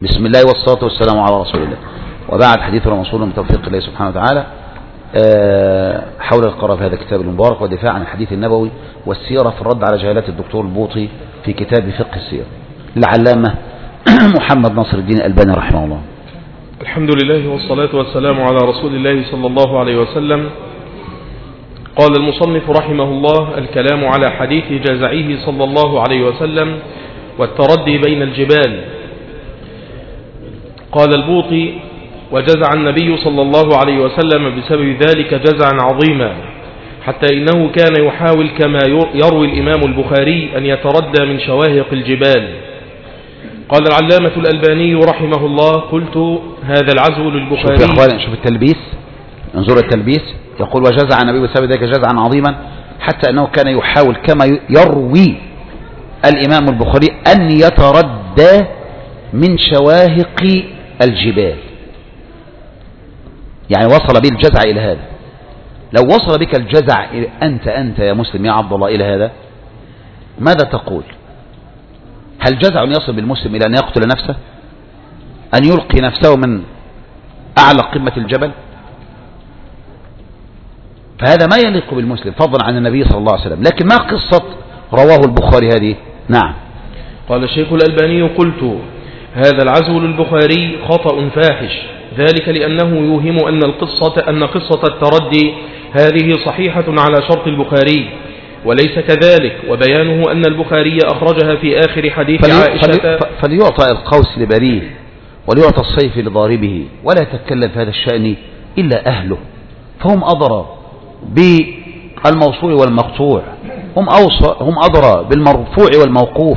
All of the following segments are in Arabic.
بسم الله والصلاة والسلام على رسول الله. وبعد، حديثنا موصول من توفيق الله سبحانه وتعالى حول القراءة في هذا الكتاب المبارك والدفاع عن الحديث النبوي والسيرة في الرد على جهالات الدكتور البوطي في كتاب فقه السيرة للعلامة محمد ناصر الدين الألباني رحمه الله. الحمد لله والصلاة والسلام على رسول الله صلى الله عليه وسلم. قال المصنف رحمه الله: الكلام على حديث جزعه صلى الله عليه وسلم والتردي بين الجبال. قال البوطي: وجزع النبي صلى الله عليه وسلم بسبب ذلك جزعا عظيما، حتى إنه كان يحاول كما يروي الإمام البخاري أن يتردى من شواهق الجبال. قال العلامة الألباني رحمه الله: قلت هذا العزو للبخاري. شوف يا أخوان، شوف التلبيس، انظر التلبيس. يقول: وجزع النبي بسبب ذلك جزعا عظيما، حتى أنه كان يحاول كما يروي الإمام البخاري أن يتردى من شواهق الجبال. يعني وصل به الجزع إلى هذا. لو وصل بك الجزع أنت يا مسلم يا عبد الله إلى هذا، ماذا تقول؟ هل جزع يصل بالمسلم إلى أن يقتل نفسه، أن يلقي نفسه من أعلى قمة الجبل؟ فهذا ما يليق بالمسلم، فضلا عن النبي صلى الله عليه وسلم. لكن ما قصة رواه البخاري هذه؟ نعم. قال الشيخ الألباني: قلت هذا العزو للبخاري خطأ فاحش، ذلك لأنه يوهم أن قصة التردي هذه صحيحة على شرط البخاري، وليس كذلك، وبيانه أن البخاري أخرجها في آخر حديث عائشة. فليعطى القوس لبريه وليعطى السيف لضاربه، ولا يتكلم في هذا الشأن إلا أهله، فهم أضرى بالموصول والمقطوع، هم أضرى بالمرفوع والموقوف،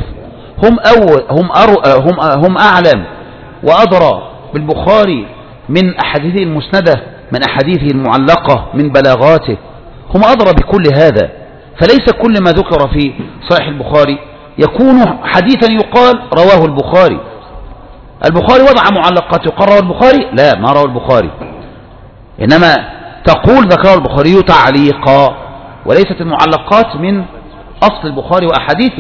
هم أعلم وأضرى بالبخاري من أحاديثه المسندة، من أحاديثه المعلقة، من بلاغاته، هم أضرى بكل هذا. فليس كل ما ذكر في صحيح البخاري يكون حديثا يقال رواه البخاري. البخاري وضع معلقات يقال رواه البخاري؟ لا، ما رواه البخاري، إنما تقول ذكره البخاري تعليقا، وليست المعلقات من أصل البخاري وأحاديثه.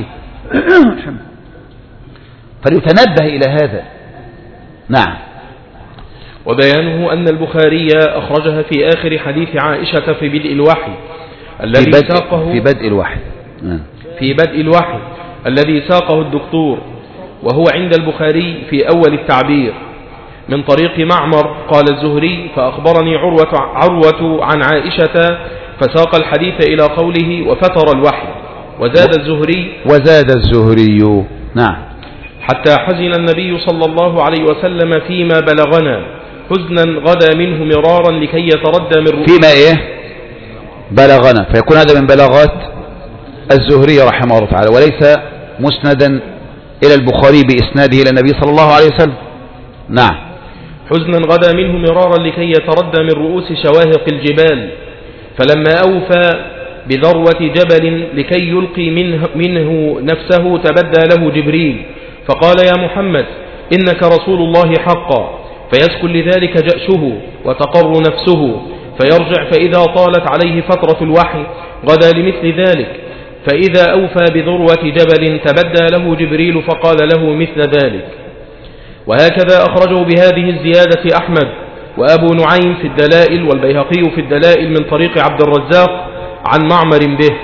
فليتنبه إلى هذا. نعم. وبيانه أن البخاري أخرجها في آخر حديث عائشة في بدء الوحي الذي ساقه في بدء الوحي الذي ساقه الدكتور، وهو عند البخاري في أول التعبير من طريق معمر. قال الزهري: فأخبرني عروة عن عائشة، فساق الحديث إلى قوله: وفتر الوحي. وزاد الزهري نعم: حتى حزن النبي صلى الله عليه وسلم فيما بلغنا حزنا غدا منه مرارا لكي يتردى من رؤوسه. فيما إيه؟ بلغنا، فيكون هذا من بلاغات الزهري رحمه الله تعالى، وليس مسندا إلى البخاري بإسناده إلى النبي صلى الله عليه وسلم. نعم. حزنا غدا منه مرارا لكي يتردى من رؤوس شواهق الجبال، فلما أوفى بذروة جبل لكي يلقي منه نفسه تبدى له جبريل فقال: يا محمد، إنك رسول الله حقا. فيسكن لذلك جأشه وتقر نفسه، فيرجع، فإذا طالت عليه فترة الوحي غدا لمثل ذلك، فإذا أوفى بذروة جبل تبدى له جبريل فقال له مثل ذلك. وهكذا أخرجه بهذه الزيادة أحمد وأبو نعيم في الدلائل، والبيهقي في الدلائل من طريق عبد الرزاق عن معمر به.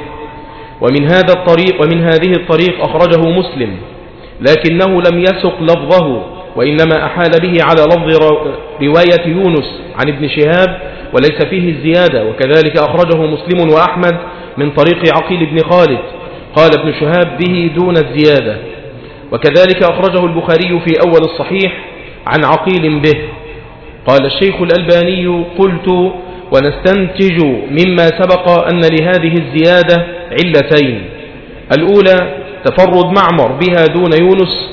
ومن هذه الطريق أخرجه مسلم، لكنه لم يسق لفظه، وإنما أحال به على لفظ رواية يونس عن ابن شهاب وليس فيه الزيادة. وكذلك أخرجه مسلم وأحمد من طريق عقيل بن خالد، قال ابن شهاب به دون الزيادة. وكذلك أخرجه البخاري في أول الصحيح عن عقيل به. قال الشيخ الألباني: قلت ونستنتج مما سبق أن لهذه الزيادة علتين: الأولى تفرد معمر بها دون يونس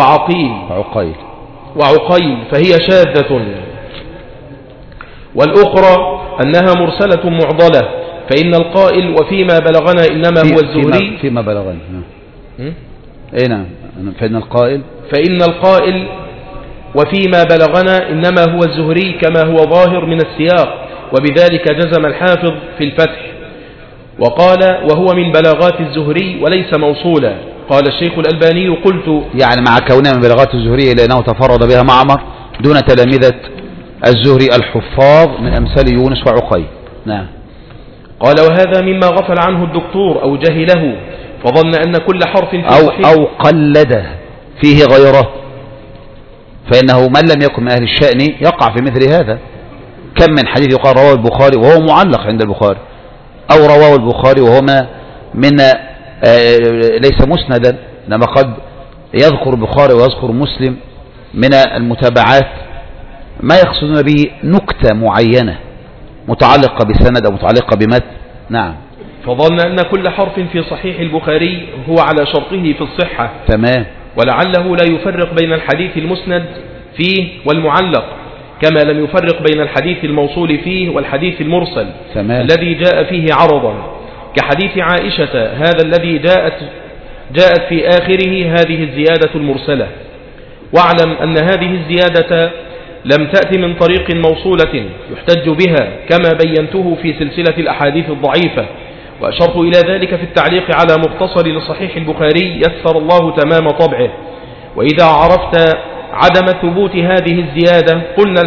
وعقيل فهي شاذة، والأخرى أنها مرسلة معضلة، فإن القائل وفيما بلغنا إنما هو الزهري فيما بلغنا نعم، فإن القائل وفيما بلغنا إنما هو الزهري كما هو ظاهر من السياق، وبذلك جزم الحافظ في الفتح، وقال: وهو من بلاغات الزهري وليس موصولا. قال الشيخ الألباني قلت يعني مع كونها من بلاغات الزهري إلا أنه تفرد بها معمر دون تلامذة الزهري الحفاظ من أمثال يونس وعقيل. نعم. قال وهذا مما غفل عنه الدكتور أو جهله فظن أن كل حرف في أو قلده فيه غيره، فإنه من لم يكن من أهل الشأن يقع في مثل هذا. كم من حديث يقال رواه البخاري وهو معلق عند البخاري، أو رواه البخاري وهو من ليس مسندا، إنما قد يذكر البخاري ويذكر مسلم من المتابعات ما يقصدون به نكتة معينة متعلقة بسند أو متعلقة بمتن. نعم. فظن أن كل حرف في صحيح البخاري هو على شرطه في الصحة. تمام. ولعله لا يفرق بين الحديث المسند فيه والمعلق، كما لم يفرق بين الحديث الموصول فيه والحديث المرسل. تمام. الذي جاء فيه عرضا، كحديث عائشة هذا الذي جاءت في آخره هذه الزيادة المرسلة. واعلم أن هذه الزيادة لم تأتي من طريق موصولة يحتج بها كما بينته في سلسلة الأحاديث الضعيفة، وأشرت إلى ذلك في التعليق على مختصر لصحيح البخاري يسر الله تمام طبعه. وإذا عرفت عدم ثبوت هذه الزيادة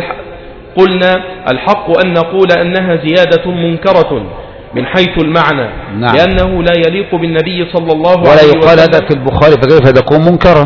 قلنا الحق أن نقول أنها زيادة منكرة من حيث المعنى. نعم. لأنه لا يليق بالنبي صلى الله عليه وسلم. ولا يقال هذا في البخاري فكيف تكون منكرة؟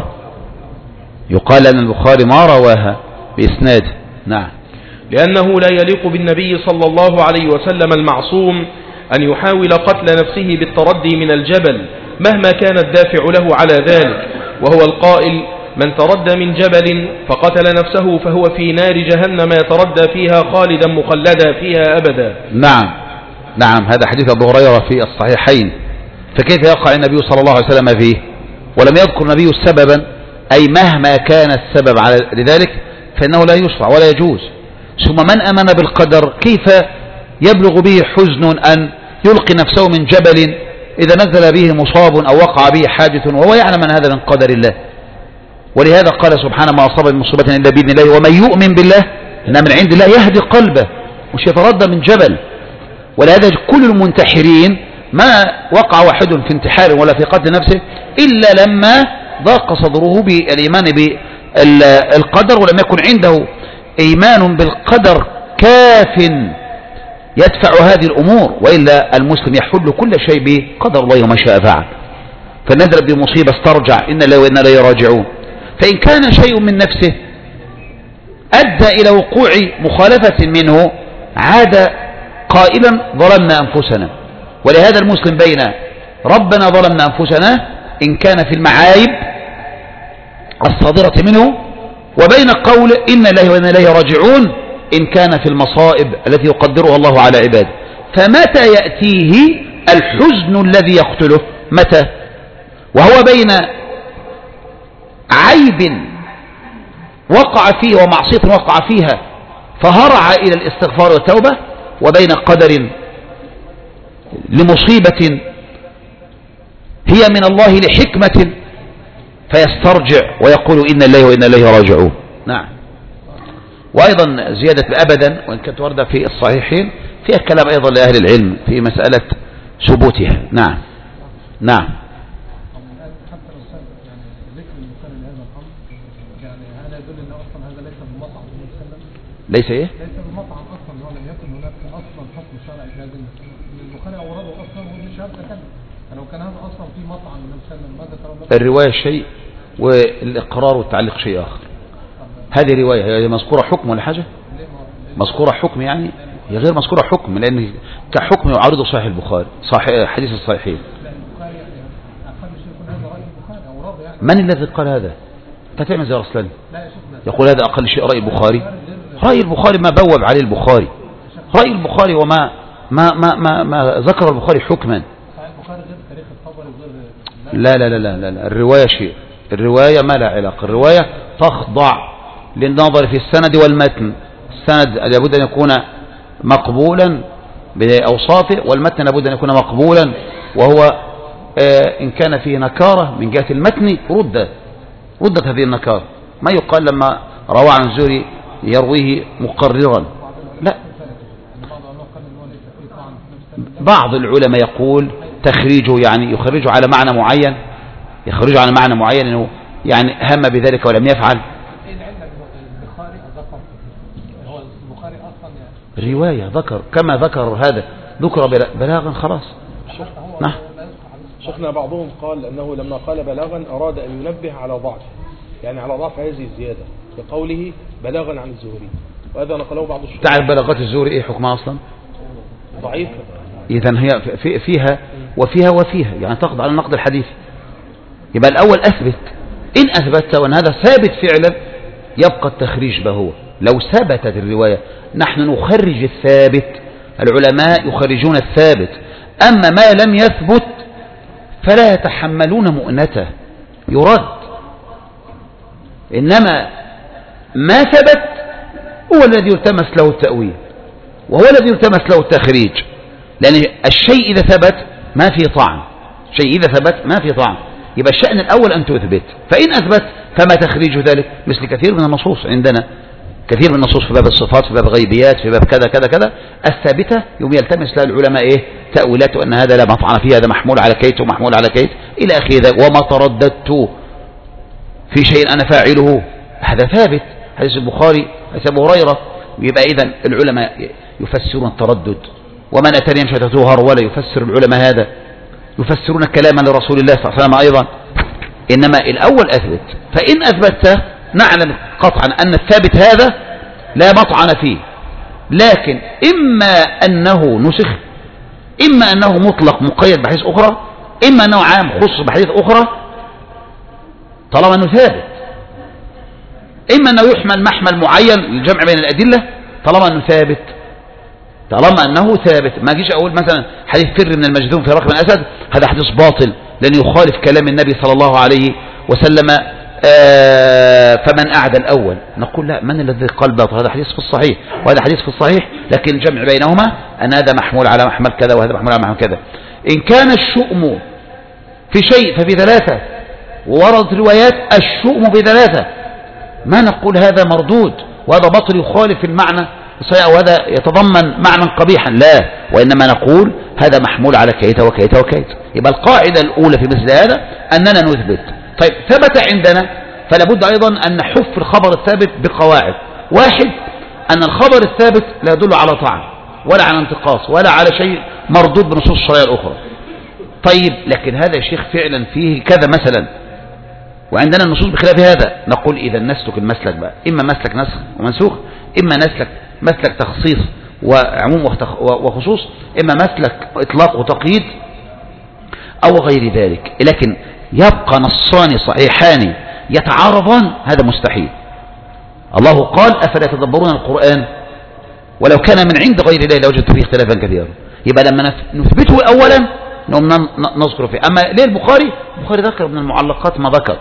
يقال أن البخاري ما رواها بإسناده. نعم. لأنه لا يليق بالنبي صلى الله عليه وسلم المعصوم أن يحاول قتل نفسه بالتردي من الجبل مهما كان الدافع له على ذلك، وهو القائل من تردى من جبل فقتل نفسه فهو في نار جهنم يتردى فيها خالدا مخلدا فيها أبدا. نعم. نعم. هذا حديث أبو هريرة في الصحيحين. فكيف يقع النبي صلى الله عليه وسلم فيه ولم يذكر النبي سببا، أي مهما كان السبب على لذلك فإنه لا يشرع ولا يجوز. ثم من أمن بالقدر كيف يبلغ به حزن أن يلقي نفسه من جبل إذا نزل به مصاب أو وقع به حادث وهو يعلم أن هذا من قدر الله. ولهذا قال سبحانه ما أصاب من مصيبة إلا بإذن الله ومن يؤمن بالله إن من عند الله يهدي قلبه، مش يتردى من جبل. ولهذا كل المنتحرين ما وقع واحد في انتحار ولا في قتل نفسه إلا لما ضاق صدره بالإيمان بالقدر ولم يكن عنده إيمان بالقدر كاف يدفع هذه الأمور، وإلا المسلم يحل كل شيء بقدر الله وما شاء فعل. فنزل بمصيبة استرجع إن الله وإنا إليه راجعون. فإن كان شيء من نفسه أدى إلى وقوع مخالفة منه عاد قائلا ظلمنا أنفسنا. ولهذا المسلم بين ربنا ظلمنا أنفسنا إن كان في المعايب الصادرة منه، وبين قول إن الله وإنا إليه راجعون إن كان في المصائب التي يقدرها الله على عباده. فمتى يأتيه الحزن الذي يقتله؟ متى؟ وهو بين عيب وقع فيه ومعصية وقع فيها فهرع إلى الاستغفار والتوبة، وبين قدر لمصيبة هي من الله لحكمة فيسترجع ويقول إن الله وإنا إليه راجعون. نعم. وأيضا زيادة أبدا وإن كانت واردة في الصحيحين فيها كلام أيضا لأهل العلم في مسألة ثبوتها. نعم. نعم. ليس ايه؟ ليس بمطعم اصلا، هو لم يكن هناك اصلا حكم شرعي في هذا البخاري اورده اصلا هو مش شرط كده. فلو كان هذا اصلا في مطعم من السلم ماذا ترى؟ الروايه شيء والاقرار والتعليق شيء اخر. هذه روايه هي مذكوره حكم ولا حاجه؟ مذكوره حكم يعني هي غير مذكوره حكم، لان كحكم يعارض صحيح البخاري صحيح حديث الصحيحين. البخاري يعني اقل شيء يكون هذا راي البخاري اوراده يعني. من الذي قال هذا؟ تعمل زي رسلان لا يا شيخنا يقول هذا اقل شيء راي البخاري. رأي البخاري ما بوب عليه البخاري، رأي البخاري وما ما ذكر البخاري حكما. لا لا لا لا لا الرواية شيء، الرواية ما لا علاقة. الرواية تخضع للنظر في السند والمتن. السند لابد أن يكون مقبولا بأوصافه، والمتن لابد أن يكون مقبولا، وهو إن كان فيه نكارة من جهة المتن ردت هذه النكارة. ما يقال لما روى عن الزهري يرويه مقررا، لا. بعض العلماء يقول تخريجه يعني يخرجه على معنى معين يخرجوا على معنى معين انه يعني هم بذلك ولم يفعل. ايه العلة البخاري ذكر هو البخاري اصلا يعني رواية ذكر كما ذكر هذا ذكر بلاغا خلاص. نعم. شيخنا بعضهم قال أنه لما قال بلاغا أراد أن ينبه على ضعف، يعني على ضعف هذه الزيادة بقوله بلاغا عن الزهري، وهذا نقله بعض الشيوخ. تعرف بلاغات الزهري ايه حكمها اصلا؟ ضعيفة. اذا هي فيها وفيها يعني تقضي على النقد الحديثي. يبقى الاول اثبت، ان اثبتت وان هذا ثابت فعلا يبقى التخريج به هو. لو ثبتت الرواية نحن نخرج الثابت، العلماء يخرجون الثابت، اما ما لم يثبت فلا يتحملون مؤنته يرد. إنما ما ثبت هو الذي يلتمس له التأويل وهو الذي يلتمس له التخريج، لأن الشيء إذا ثبت ما فيه طعن، شيء إذا ثبت ما فيه طعن. يبقى الشأن الأول أن تثبت، فإن أثبت فما تخريج ذلك؟ مثل كثير من النصوص عندنا، كثير من النصوص في باب الصفات، في باب غيبيات، في باب كذا كذا كذا الثابتة يوم يلتمس لها العلماء إيه؟ تأويلات، وأن هذا لا مطعن فيه، هذا محمول على كيت ومحمول على كيت إلى آخره. وما ترددت في شيء أنا فاعله، هذا ثابت. حديث البخاري حديث أبو هريرة. يبقى إذن العلماء يفسرون التردد، ومن أتاني يمشي تحته هرولة يفسر العلماء هذا، يفسرون كلاما لرسول الله صلى الله عليه وسلم أيضا. إنما الأول أثبت، فإن أثبت نعلم قطعا أن الثابت هذا لا مطعن فيه، لكن إما أنه نسخ، إما أنه مطلق مقيد بحديث أخرى، إما أنه عام خص بحديث أخرى، طالما أنه ثابت. إما أنه يحمل محمل معين للجمع بين الأدلة طالما أنه ثابت، طالما أنه ثابت. ما أجيش أقول مثلا حديث فر من المجذوم في رقم الأسد هذا حديث باطل لأنه يخالف كلام النبي صلى الله عليه وسلم، فمن أعدى الأول. نقول لا، من الذي قال باطل؟ هذا حديث في الصحيح وهذا حديث في الصحيح، لكن الجمع بينهما أن هذا محمول على محمل كذا وهذا محمول على محمل كذا. إن كان الشؤم في شيء ففي ثلاثة، ووردت روايات الشؤم بثلاثة، ما نقول هذا مردود وهذا باطل يخالف المعنى الصحيح وهذا يتضمن معنى قبيحا، لا، وإنما نقول هذا محمول على كيت وكيت وكيت. يبقى القاعدة الأولى في مثل هذا أننا نثبت. طيب ثبت عندنا، فلا بد أيضا أن نحف الخبر الثابت بقواعد. واحد، أن الخبر الثابت لا يدل على طعن ولا على انتقاص ولا على شيء مردود بنصوص الشرعية الأخرى. طيب لكن هذا يا شيخ فعلا فيه كذا مثلا وعندنا النصوص بخلاف هذا، نقول إذا نسلك المسلك بقى، إما مسلك نسخ ومنسوخ، إما مسلك تخصيص وعموم وخصوص، إما مسلك إطلاق وتقييد أو غير ذلك. لكن يبقى نصان صحيحان يتعارضان هذا مستحيل. الله قال أفلا يتدبرون القرآن ولو كان من عند غير الله لوجدت فيه اختلافا كثيرا. يبقى لما نثبته أولا نذكر فيه. أما ليه البخاري ذكر من المعلقات ما ذكر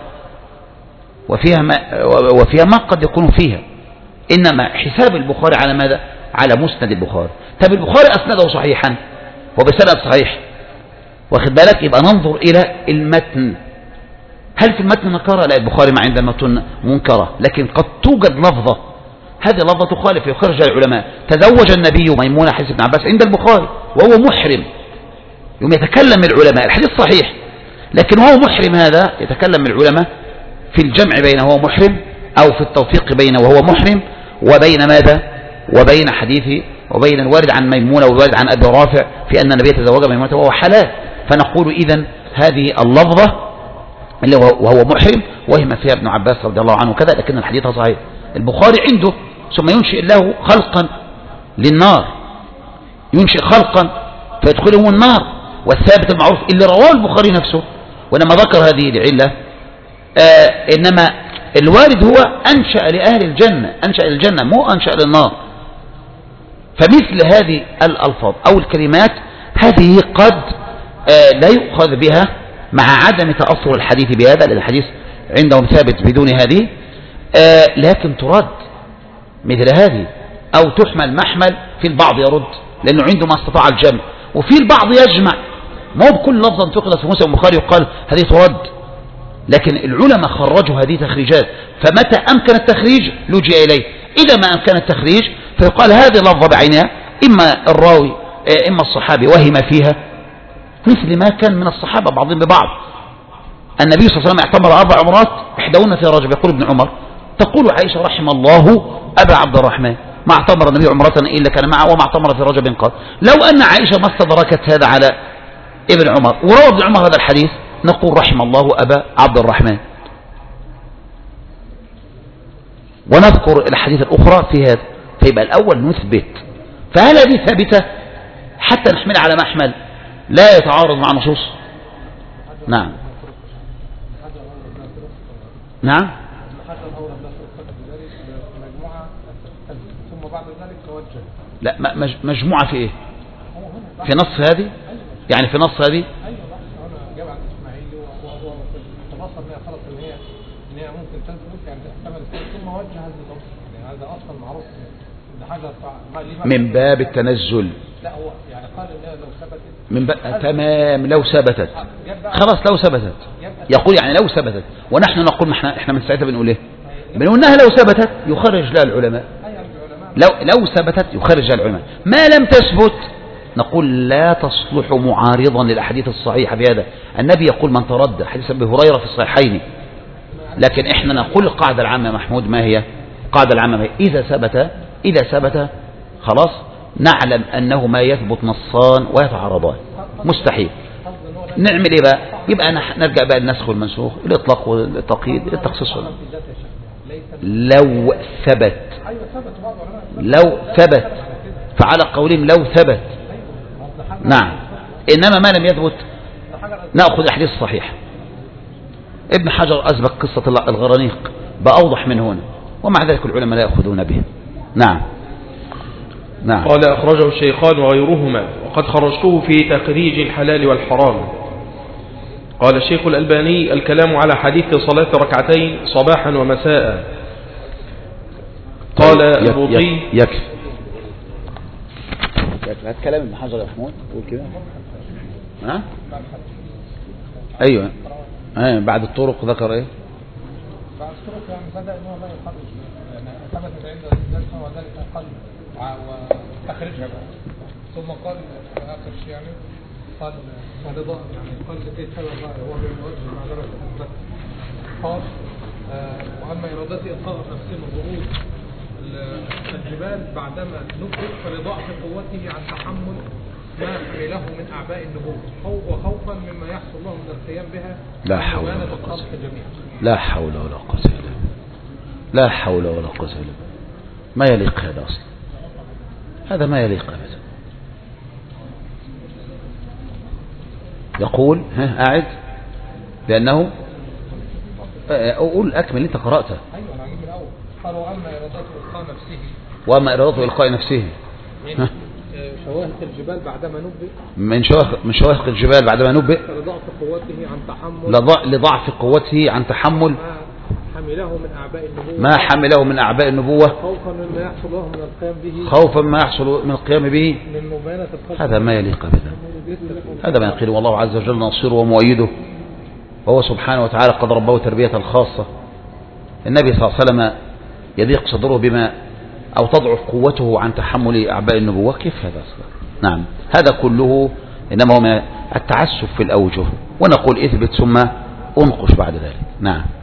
وفيها ما قد يكون فيها، إنما حساب البخاري على ماذا؟ على مسند البخاري. طب البخاري أسنده صحيحا وبسند صحيح، واخد بالك؟ يبقى ننظر إلى المتن، هل في المتن نكرة؟ لا، البخاري ما عند المتن منكرة، لكن قد توجد لفظة، هذه لفظة تخالف يخرج العلماء. تزوج النبي ميمونة حديث ابن عباس عند البخاري وهو محرم، يوم يتكلم العلماء الحديث صحيح، لكن وهو محرم هذا يتكلم العلماء في الجمع بين هو محرم أو في التوفيق بين وهو محرم وبين ماذا؟ وبين حديث وبين الوارد عن ميمونة والوارد عن أبي رافع في أن النبي تزوج ميمونة وهو حلال. فنقول إذن هذه اللفظة اللي وهو محرم وهم فيها ابن عباس رضي الله عنه كذا، لكن الحديث صحيح. البخاري عنده ثم ينشئ له خلقا للنار، ينشئ خلقا فيدخله النار، والثابت المعروف اللي رواه البخاري نفسه. ولما ذكر هذه العلة إنما الوارد هو أنشأ لأهل الجنة، أنشأ للجنة مو أنشأ للنار. فمثل هذه الألفاظ أو الكلمات هذه قد لا يؤخذ بها مع عدم تأثر الحديث بهذا، لأن الحديث عندهم ثابت بدون هذه، لكن ترد مثل هذه أو تحمل محمل. في البعض يرد لأنه عنده ما استطاع الجمع، وفي البعض يجمع، ما هو بكل لفظة تقلص في مسلم والبخاري يقال هذه ترد، لكن العلماء خرجوا هذه تخريجات، فمتى أمكن التخريج لجئ إليه، إذا ما أمكن التخريج فيقال هذه لفظة بعينها، إما الراوي إما الصحابي وهم فيها، مثل ما كان من الصحابة بعضهم ببعض. النبي صلى الله عليه وسلم اعتمر 4 عمرات إحداهن في رجب. يقول ابن عمر تقول عائشة رحم الله أبا عبد الرحمن ما اعتمر النبي عمرة إلا كان معه وما اعتمر في رجب قط. لو أن عائشة ما استدركت هذا على ابن عمر وروى ابن عمر هذا الحديث نقول رحم الله أبا عبد الرحمن، ونذكر الحديث الأخرى في هذا. فيبقى الأول نثبت، فهل هذه ثابتة حتى نحمل على محمل لا يتعارض مع نصوص؟ نعم نعم. لا مجموعة في ايه؟ في نص هذه يعني في نص هذه جاب عن اسماعيلي وهو تفصل ان هي خلاص ان هي ممكن تثبت يعني تحتمل ثم وجه هذا النص يعني هذا اصلا معروف ان حاجه من باب التنزل. لا هو يعني قال ان لو ثبتت من باب تمام لو ثبتت خلاص لو ثبتت يقول يعني لو ثبتت، ونحن نقول احنا من ساعتها بنقول ايه؟ بنقول انها لو ثبتت يخرج لها العلماء، لو ثبتت يخرج لها العلماء. ما لم تثبت نقول لا تصلح معارضا للأحاديث الصحيحة في هذا. النبي يقول من تردد، حديث أبي هريرة في الصحيحين. لكن احنا نقول القاعدة العامة محمود ما هي؟ القاعدة العامة ما هي؟ إذا ثبت خلاص نعلم أنه ما يثبت نصان ويتعارضان مستحيل. نعمل إيه بقى؟ يبقى نرجع بقى للنسخ والمنسوخ، الإطلاق والتقييد، التخصيص. لو ثبت فعلى قولهم لو ثبت نعم. إنما ما لم يثبت نأخذ الحديث الصحيح. ابن حجر أسبق قصة الغرانيق بأوضح من هنا، ومع ذلك العلماء لا يأخذون به. نعم نعم. قال أخرجه الشيخان وغيرهما وقد خرجته في تخريج الحلال والحرام. قال الشيخ الألباني الكلام على حديث صلاة ركعتين صباحا ومساء. قال أبو طي يكفي هات كلام ابن حجر يا محمود قول كده. ها ايوه بعد الطرق ذكر ايه؟ بعد الطرق يعني بدأ انه لا يخرج يعني ثبت عند الناس وذلك قل وتخرجها بقى ثم قال في اخر شيء يعني قال ورضا يعني قال لكي سبب هو من وجه المعذرة الثبت. قال واما ارادتي اطلاق تقسيم الظهور الجبال بعدما نبئ فلضعف قوته عن تحمل ما حمله من أعباء النبوة وخوفا مما يحصل له من القيام بها لا حول ولا قوة لا حول ولا قوة إلا بالله لا حول ولا قوة إلا بالله. ما يليق هذا أصلا، هذا ما يليق أبدا. يقول أعد لأنه أقول أكمل أنت قرأته. أيوة أنا أجيب الأول. قال وأما إرادته إلقاء نفسه وما إرادته إلقاء نفسه من شواهق الجبال بعدما نبئ من شواهق الجبال بعدما نبئ لضعف قوته عن تحمل لضعف قوته عن تحمل ما حمله من أعباء النبوة خوفا مما يحصل من القيام به من مبانة القلب. هذا ما يليق بنا، هذا ما يقول والله عز وجل نصيره ومؤيده، وهو سبحانه وتعالى قد ربه تربية الخاصة. النبي صلى الله عليه وسلم يضيق صدره بما أو تضعف قوته عن تحمل أعباء النبوة، كيف هذا أصلا؟ نعم هذا كله إنما هو من التعسف في الأوجه، ونقول اثبت ثم انقش بعد ذلك. نعم.